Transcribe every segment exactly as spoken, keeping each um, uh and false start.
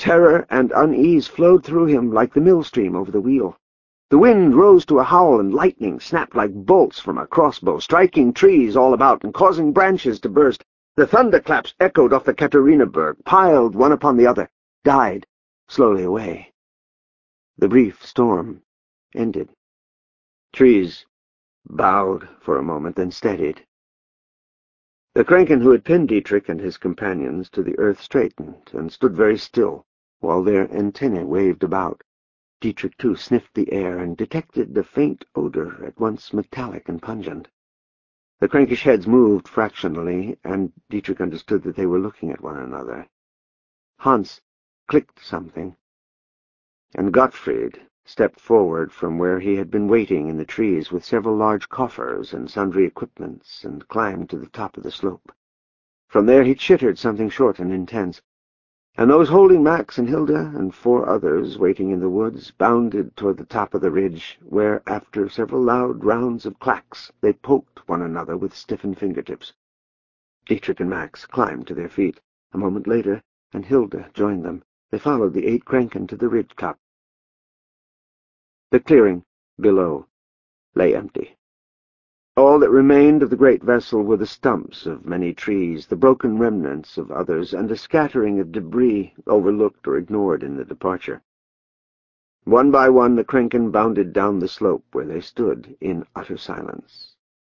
Terror and unease flowed through him like the mill-stream over the wheel. The wind rose to a howl, and lightning snapped like bolts from a crossbow, striking trees all about and causing branches to burst. The thunderclaps echoed off the Katharinaberg, piled one upon the other, died slowly away. The brief storm ended. Trees bowed for a moment, then steadied. The Kranken who had pinned Dietrich and his companions to the earth straightened and stood very still, while their antennae waved about. Dietrich, too, sniffed the air and detected a faint odor, at once metallic and pungent. The Krankish heads moved fractionally, and Dietrich understood that they were looking at one another. Hans clicked something, and Gottfried stepped forward from where he had been waiting in the trees with several large coffers and sundry equipments, and climbed to the top of the slope. From there he chittered something short and intense, and those holding Max and Hilda and four others waiting in the woods bounded toward the top of the ridge, where, after several loud rounds of clacks, they poked one another with stiffened fingertips. Dietrich and Max climbed to their feet. A moment later, and Hilda joined them. They followed the eight Kranken to the ridge top. The clearing below lay empty. All that remained of the great vessel were the stumps of many trees, the broken remnants of others, and a scattering of debris overlooked or ignored in the departure. One by one the Kranken bounded down the slope where they stood in utter silence.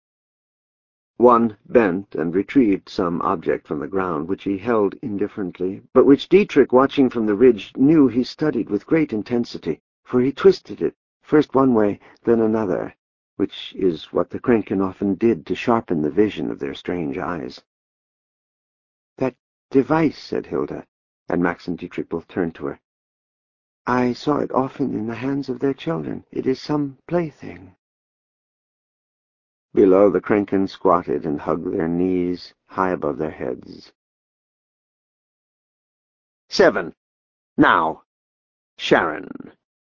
One bent and retrieved some object from the ground, which he held indifferently, but which Dietrich, watching from the ridge, knew he studied with great intensity, for he twisted it, first one way, then another, which is what the Kranken often did to sharpen the vision of their strange eyes. "That device," said Hilda, and Max and Dietrich both turned to her. "I saw it often in the hands of their children. It is some plaything." Below, the Kranken squatted and hugged their knees high above their heads. Seven. Now. Sharon.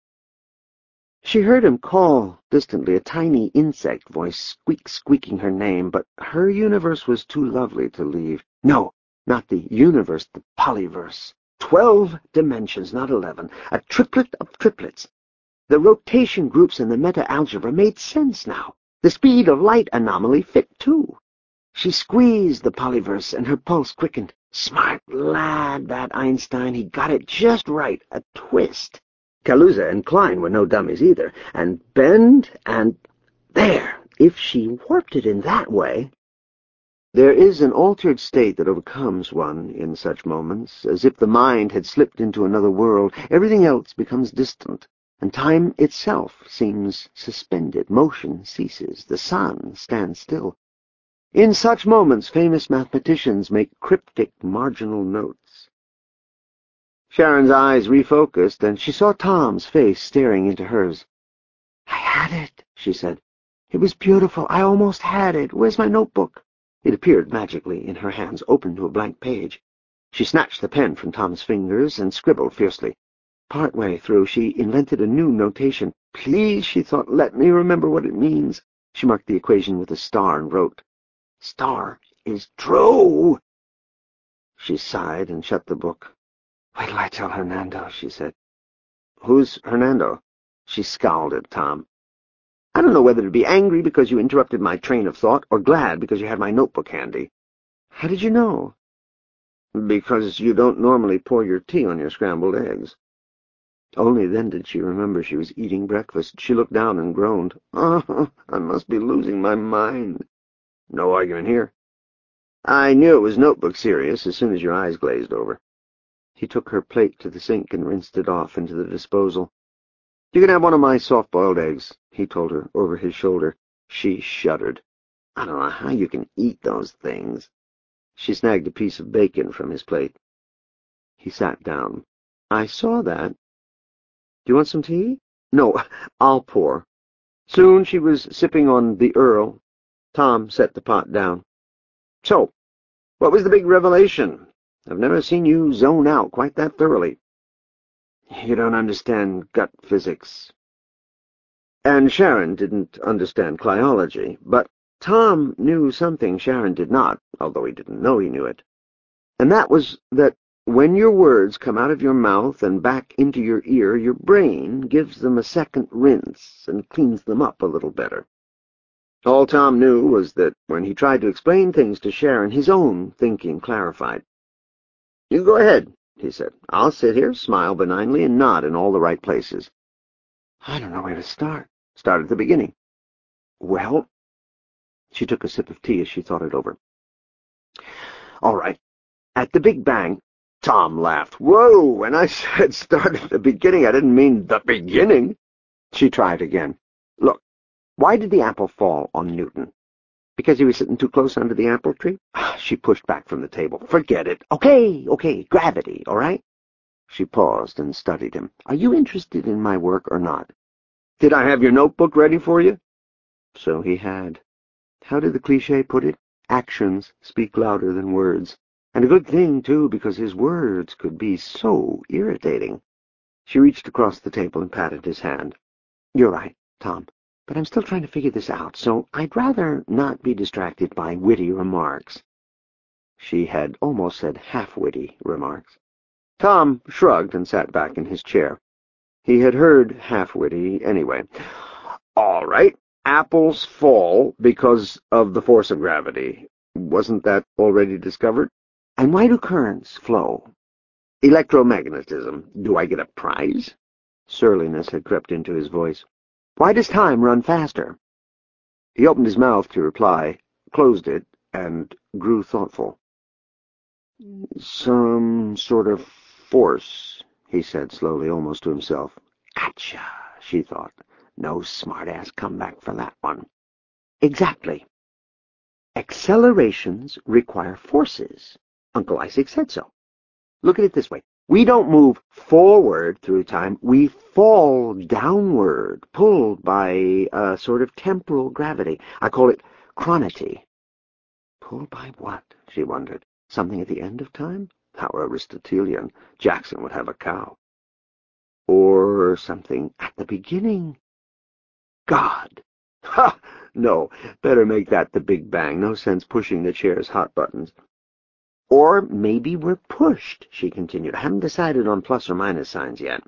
She heard him call distantly, a tiny insect voice squeak-squeaking her name, but her universe was too lovely to leave. No, not the universe, the polyverse. Twelve dimensions, not eleven. A triplet of triplets. The rotation groups in the meta-algebra made sense now. The speed of light anomaly fit, too. She squeezed the polyverse, and her pulse quickened. Smart lad, that Einstein. He got it just right. A twist. Kaluza and Klein were no dummies either. And bend, and there. If she warped it in that way... There is an altered state that overcomes one in such moments, as if the mind had slipped into another world. Everything else becomes distant, and time itself seems suspended. Motion ceases. The sun stands still. In such moments, famous mathematicians make cryptic marginal notes. Sharon's eyes refocused, and she saw Tom's face staring into hers. "I had it," she said. "It was beautiful. I almost had it. Where's my notebook?" It appeared magically in her hands, open to a blank page. She snatched the pen from Tom's fingers and scribbled fiercely. Partway through, she invented a new notation. "Please," she thought, "let me remember what it means." She marked the equation with a star and wrote, "Star is true." She sighed and shut the book. "Wait till I tell Hernando," she said. "Who's Hernando?" She scowled at Tom. "I don't know whether to be angry because you interrupted my train of thought, or glad because you had my notebook handy." "How did you know?" "Because you don't normally pour your tea on your scrambled eggs." Only then did she remember she was eating breakfast. She looked down and groaned. "Oh, I must be losing my mind." "No argument here." "I knew it was notebook serious as soon as your eyes glazed over." He took her plate to the sink and rinsed it off into the disposal. "You can have one of my soft-boiled eggs," he told her over his shoulder. She shuddered. "I don't know how you can eat those things." She snagged a piece of bacon from his plate. He sat down. "I saw that. Do you want some tea?" "No, I'll pour." Soon she was sipping on the Earl. Tom set the pot down. "So, what was the big revelation? I've never seen you zone out quite that thoroughly." "You don't understand gut physics." And Sharon didn't understand cliology, but Tom knew something Sharon did not, although he didn't know he knew it. And that was that When your words come out of your mouth and back into your ear, your brain gives them a second rinse and cleans them up a little better. All Tom knew was that when he tried to explain things to Sharon, his own thinking clarified. "You go ahead," he said. "I'll sit here, smile benignly, and nod in all the right places." "I don't know where to start." "Start at the beginning." "Well..." She took a sip of tea as she thought it over. "All right. At the Big Bang..." Tom laughed. "Whoa, when I said start at the beginning, I didn't mean the beginning." She tried again. "Look, why did the apple fall on Newton? Because he was sitting too close under the apple tree?" She pushed back from the table. "Forget it. Okay, okay, gravity, all right?" She paused and studied him. "Are you interested in my work or not?" "Did I have your notebook ready for you?" So he had. How did the cliché put it? Actions speak louder than words. And a good thing, too, because his words could be so irritating. She reached across the table and patted his hand. "You're right, Tom, but I'm still trying to figure this out, so I'd rather not be distracted by witty remarks." She had almost said half-witty remarks. Tom shrugged and sat back in his chair. He had heard half-witty anyway. "All right. Apples fall because of the force of gravity. Wasn't that already discovered?" "And why do currents flow?" "Electromagnetism. Do I get a prize?" Surliness had crept into his voice. "Why does time run faster?" He opened his mouth to reply, closed it, and grew thoughtful. "Some sort of force," he said slowly, almost to himself. "Gotcha," she thought. No smart-ass comeback for that one. "Exactly. Accelerations require forces. Uncle Isaac said so. Look at it this way. We don't move forward through time. We fall downward, pulled by a sort of temporal gravity. I call it chronity." Pulled by what? She wondered. Something at the end of time? How Aristotelian. Jackson would have a cow. Or something at the beginning. God! Ha! No, better make that the Big Bang. No sense pushing the chair's hot buttons. "Or maybe we're pushed," she continued. "I haven't decided on plus or minus signs yet."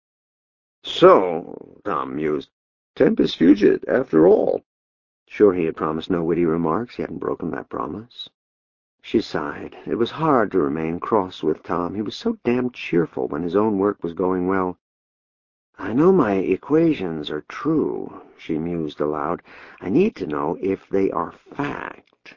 "So," Tom mused, "tempus fugit, after all." Sure he had promised no witty remarks. He hadn't broken that promise. She sighed. It was hard to remain cross with Tom. He was so damn cheerful when his own work was going well. "I know my equations are true," she mused aloud. "I need to know if they are fact."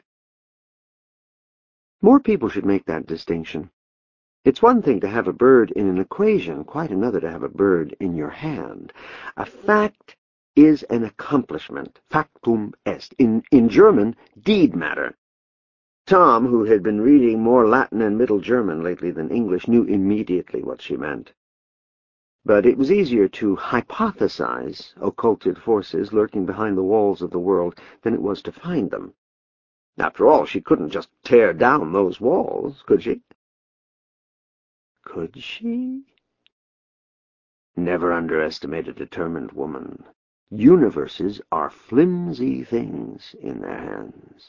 More people should make that distinction. It's one thing to have a bird in an equation, quite another to have a bird in your hand. A fact is an accomplishment. Factum est. In, in German, deed matter. Tom, who had been reading more Latin and Middle German lately than English, knew immediately what she meant. But it was easier to hypothesize occulted forces lurking behind the walls of the world than it was to find them. After all, she couldn't just tear down those walls, could she? Could she? Never underestimate a determined woman. Universes are flimsy things in their hands.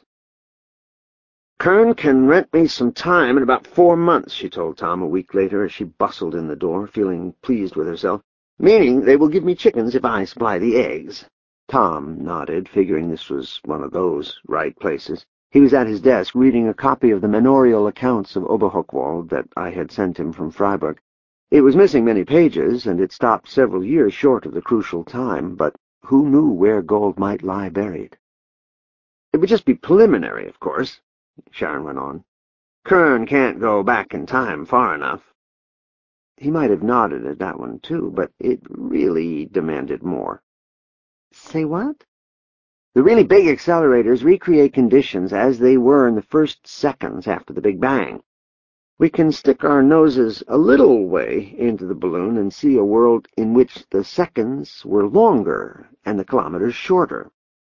"Kern can rent me some time in about four months, she told Tom a week later as she bustled in the door, feeling pleased with herself. "Meaning they will give me chickens if I supply the eggs." Tom nodded, figuring this was one of those right places. He was at his desk, reading a copy of the manorial accounts of Oberhochwald that I had sent him from Freiburg. It was missing many pages, and it stopped several years short of the crucial time, but who knew where gold might lie buried? "It would just be preliminary, of course," Sharon went on. "Kern can't go back in time far enough." He might have nodded at that one, too, but it really demanded more. "Say what?" "The really big accelerators recreate conditions as they were in the first seconds after the Big Bang. We can stick our noses a little way into the balloon and see a world in which the seconds were longer and the kilometers shorter."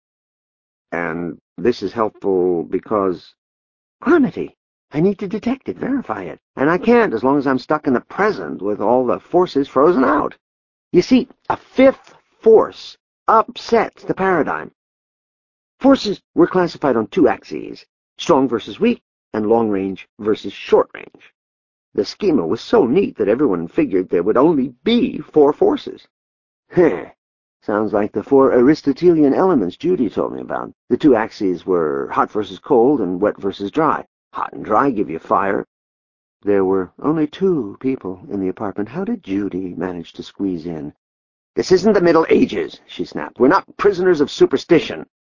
"And this is helpful because—" "Quantity. I need to detect it, verify it. And I can't as long as I'm stuck in the present with all the forces frozen out. You see, a fifth force upsets the paradigm. Forces were classified on two axes, strong versus weak, and long range versus short range. The schema was so neat that everyone figured there would only be four forces. Heh. Sounds like the four Aristotelian elements Judy told me about. The two axes were hot versus cold and wet versus dry. Hot and dry give you fire. There were only two people in the apartment. How did Judy manage to squeeze in? This isn't the Middle Ages, she snapped. We're not prisoners of superstition.